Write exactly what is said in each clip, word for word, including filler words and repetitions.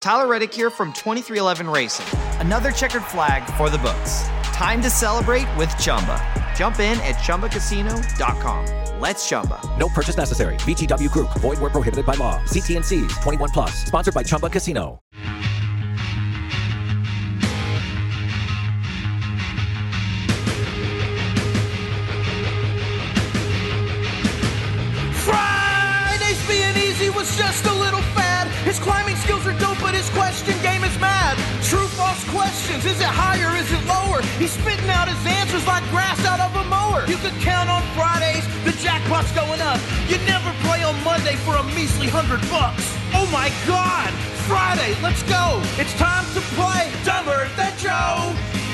Tyler Reddick here from twenty-three eleven Racing. Another checkered flag for the books. Time to celebrate with Chumba. Jump in at Chumba Casino dot com. Let's Chumba. No purchase necessary. V G W Group. Void where prohibited by law. See T and C's. twenty-one plus. Sponsored by Chumba Casino. Friday's being easy was just a little fad. His climbing skills are dope, but his question game is mad. True, false questions. Is it higher? Is it lower? He's spitting out his answers like grass out of a mower. You can count on Fridays. The jackpot's going up. You never play on Monday for a measly hundred bucks. Oh my God! Friday, let's go. It's time to play Dumber Than Joe.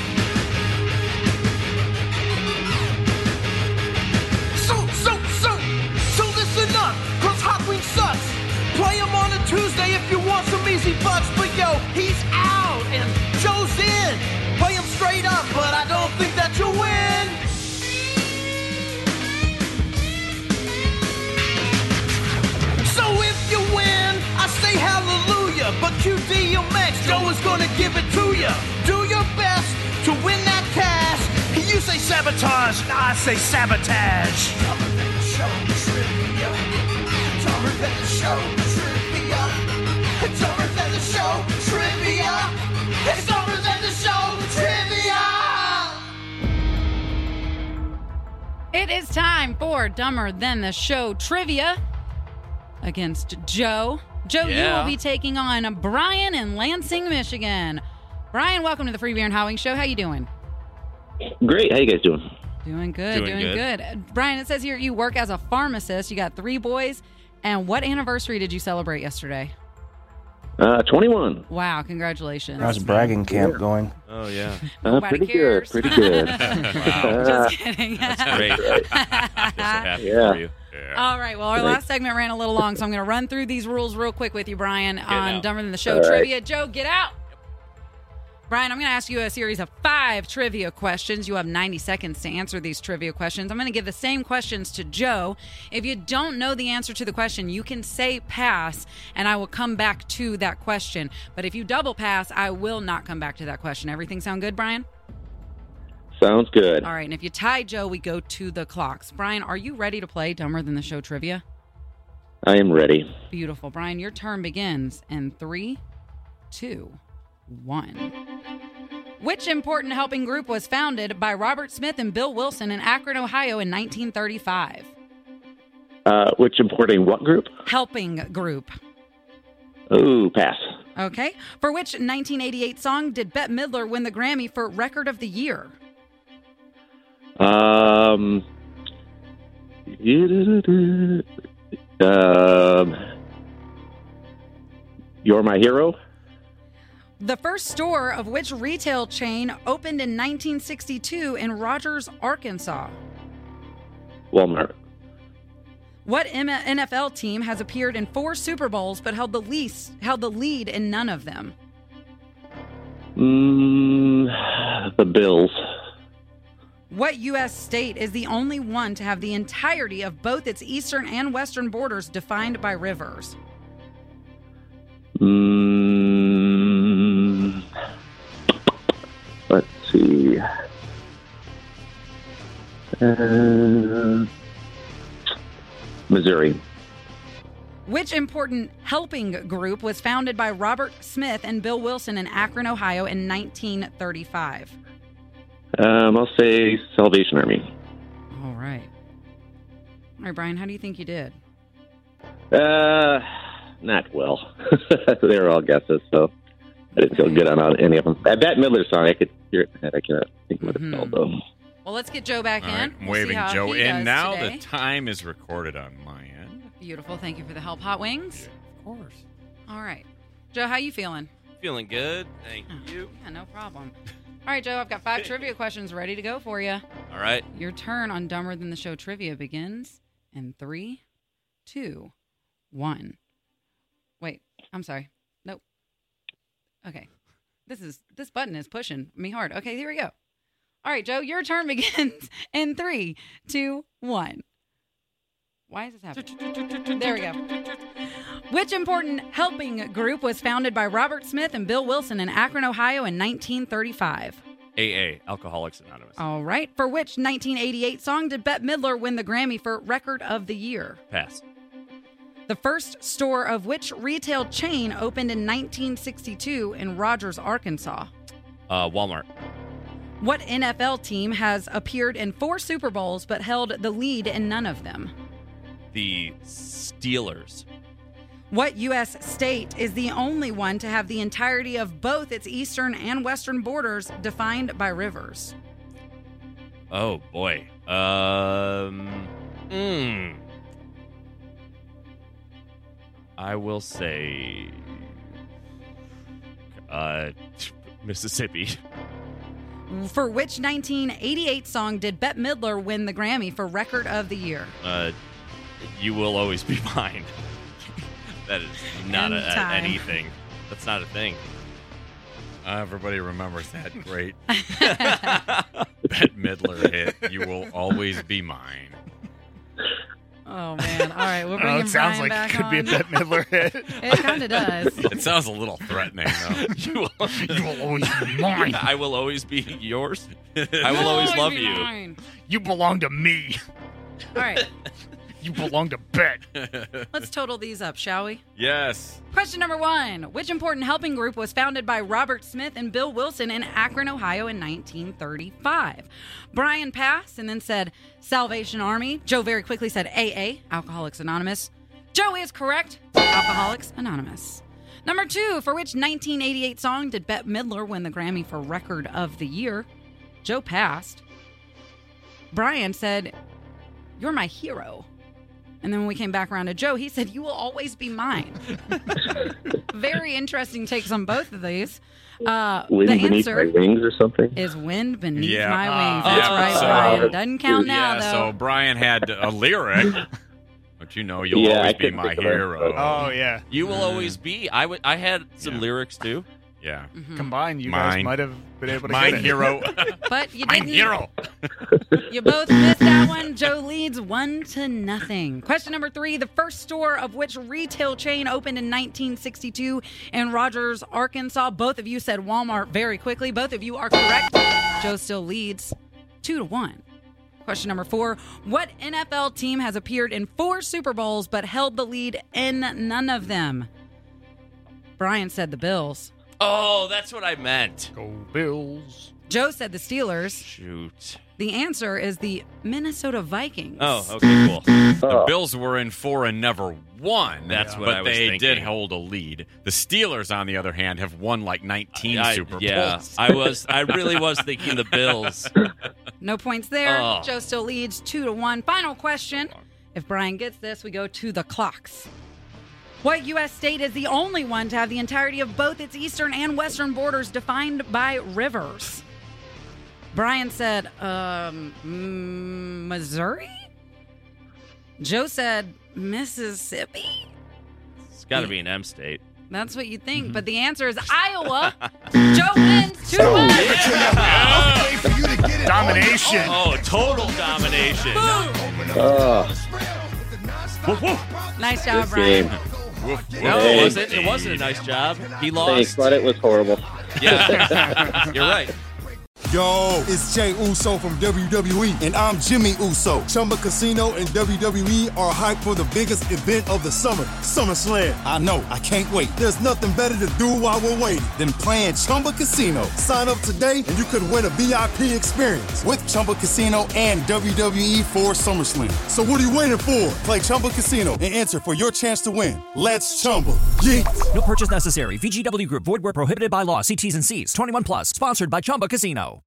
So, so, so, so listen up, cause Hot Wings sucks. Play him on a Tuesday if you want some easy bucks. But yo, he's out and Joe's in. Play him straight up, but I don't think that you'll win. So if you win, I say hallelujah. But Q D M X, Joe is gonna give it to you. Do your best to win that cash. You say sabotage, I say sabotage. Dumber than the show trivia. Dumber than the show trivia. Dumber than the show trivia. It's dumber than the show trivia. It is time for Dumber Than the Show trivia against Joe. Joe, Yeah. you will be taking on Brian in Lansing, Michigan. Brian, welcome to the Free Beer and Hot Wings Show. How you doing? Great. How you guys doing? Doing good, Doing doing, good. good. Brian, it says here you work as a pharmacist. You got three boys. And what anniversary did you celebrate yesterday? Uh, twenty-one. Wow, congratulations. How's bragging camp going? Oh, yeah. Uh, Nobody pretty cares. good. Pretty good. Wow. Just kidding. That's great. Just so happy Yeah. for you. All right. Well, our Great. last segment ran a little long, so I'm going to run through these rules real quick with you, Brian, on out. Dumber Than the Show All right. trivia. Joe, get out. Brian, I'm going to ask you a series of five trivia questions. You have ninety seconds to answer these trivia questions. I'm going to give the same questions to Joe. If you don't know the answer to the question, you can say pass, and I will come back to that question. But if you double pass, I will not come back to that question. Everything sound good, Brian? Sounds good. All right. And if you tie Joe, we go to the clocks. Brian, are you ready to play Dumber Than the Show trivia? I am ready. Beautiful. Brian, your turn begins in three, two, one. Which important helping group was founded by Robert Smith and Bill Wilson in Akron, Ohio in nineteen thirty-five? Uh, which importing what group? Helping group. Ooh, pass. Okay. For which nineteen eighty-eight song did Bette Midler win the Grammy for Record of the Year? Um. Um. You're My Hero. The first store of which retail chain opened in nineteen sixty-two in Rogers, Arkansas? Walmart. What N F L team has appeared in four Super Bowls but held the least held the lead in none of them? Mm, the Bills. What U S state is the only one to have the entirety of both its eastern and western borders defined by rivers? Mm, let's see. Uh, Missouri. Which important helping group was founded by Robert Smith and Bill Wilson in Akron, Ohio in nineteen thirty-five? Um, I'll say Salvation Army. All right. All right, Brian, how do you think you did? Uh, not well. They were all guesses, so I didn't feel good on any of them. That Bette Midler song, I could hear it. I cannot think what it's called, though. Well, let's get Joe back All in. right, I'm We'll see waving how Joe he in does now. today. The time is recorded on my end. Beautiful. Thank you for the help, Hot Wings. Of course. All right. Joe, how you feeling? Feeling good. Thank Oh, you. Yeah, no problem. All right, Joe, I've got five trivia questions ready to go for you. All right. Your turn on Dumber Than the Show trivia begins in three, two, one. Wait, I'm sorry. Nope. Okay. This is this button is pushing me hard. Okay, here we go. All right, Joe, your turn begins in three, two, one. Why is this happening? There we go. Which important helping group was founded by Robert Smith and Bill Wilson in Akron, Ohio in nineteen thirty-five? A A, Alcoholics Anonymous. All right. For which nineteen eighty-eight song did Bette Midler win the Grammy for Record of the Year? Pass. The first store of which retail chain opened in nineteen sixty-two in Rogers, Arkansas? Uh, Walmart. What N F L team has appeared in four Super Bowls but held the lead in none of them? The Steelers. What U S state is the only one to have the entirety of both its eastern and western borders defined by rivers? Oh, boy. Um, mm, I will say uh, Mississippi. For which nineteen eighty-eight song did Bette Midler win the Grammy for Record of the Year? Uh, You Will Always Be Mine. That is not a, a, Anytime. anything. That's not a thing. Uh, everybody remembers that great Bette Midler hit, You Will Always Be Mine. Oh, man. All right, we'll bring Oh, him it sounds Brian like back it could on. be a Bette Midler hit. It kind of does. It sounds a little threatening, though. You will, You will always be mine. I will always be yours. I You'll will always love be you. mine. You belong to me. All right, You belong to Bet. let's total these up, shall we? Yes. Question number one. Which important helping group was founded by Robert Smith and Bill Wilson in Akron, Ohio in nineteen thirty-five? Brian passed and then said Salvation Army. Joe very quickly said A A, Alcoholics Anonymous. Joe is correct, Alcoholics Anonymous. Number two, for which nineteen eighty-eight song did Bette Midler win the Grammy for Record of the Year? Joe passed. Brian said, You're My Hero. And then when we came back around to Joe, he said, You Will Always Be Mine. Very interesting takes on both of these. Uh, Wind the beneath my answer wings or something? is Wind Beneath Yeah. My Wings. Ah. That's Yeah, right, so- Brian. Doesn't count now, yeah, though. so Brian had a lyric. But you know, You'll Yeah, I always be couldn't my think of it, hero. but- Oh, yeah. You will always be. I would. I had some Yeah. lyrics too. Yeah. Mhm. Combined, you guys Mine. might have been able to My get it. hero. But you My didn't. hero. You both missed that one. Joe leads one to nothing. Question number three. The first store of which retail chain opened in nineteen sixty-two in Rogers, Arkansas? Both of you said Walmart very quickly. Both of you are correct. Joe still leads two to one. Question number four. What N F L team has appeared in four Super Bowls but held the lead in none of them? Brian said the Bills. Oh, that's what I meant. Go Bills. Joe said the Steelers. Shoot. The answer is the Minnesota Vikings. Oh, okay, cool. The Oh. Bills were in four and never won. That's what but I was they thinking. did hold a lead. The Steelers, on the other hand, have won like nineteen I- Super Bowls. yeah, I was. I really was thinking the Bills. No points there. Oh. Joe still leads two to one. Final question. If Brian gets this, we go to the clocks. What U S state is the only one to have the entirety of both its eastern and western borders defined by rivers? Brian said, um, mm, Missouri? Joe said, Mississippi? It's got to be an M state. That's what you think, but the answer is Iowa. Joe wins two to one. Domination. Oh, total domination. Oh, Nice job, good Brian. game. No, Hey. it wasn't. It wasn't a nice job. He Thanks, lost. but it was horrible. Yeah, you're right. Yo, it's Jay Uso from W W E, and I'm Jimmy Uso. Chumba Casino and W W E are hyped for the biggest event of the summer, SummerSlam. I know, I can't wait. There's nothing better to do while we're waiting than playing Chumba Casino. Sign up today and you could win a V I P experience with Chumba Casino and W W E for SummerSlam. So what are you waiting for? Play Chumba Casino and enter for your chance to win. Let's Chumba. Yeah. No purchase necessary. V G W Group. Void where prohibited by law. See T's and C's. twenty-one plus. Sponsored by Chumba Casino.